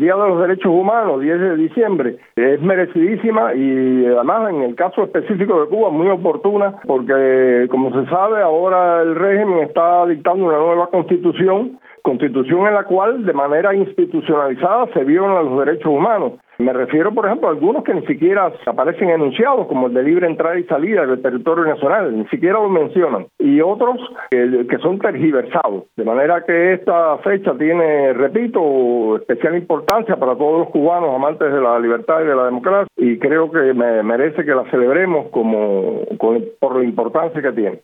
Día de los Derechos Humanos, 10 de diciembre, es merecidísima y además en el caso específico de Cuba muy oportuna porque, como se sabe, ahora el régimen está dictando una nueva constitución en la cual de manera institucionalizada se violan los derechos humanos. Me refiero, por ejemplo, a algunos que ni siquiera aparecen enunciados, como el de libre entrada y salida del territorio nacional, ni siquiera lo mencionan, y otros que son tergiversados, de manera que esta fecha tiene, repito, especial importancia para todos los cubanos amantes de la libertad y de la democracia, y creo que merece que la celebremos por la importancia que tiene.